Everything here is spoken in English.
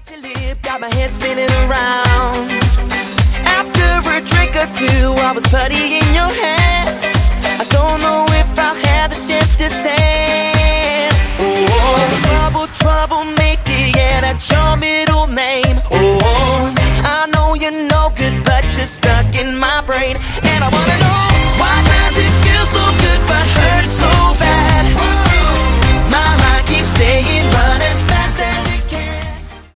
your lip, got my head spinning around. After a drink or two, I was putty in your hand.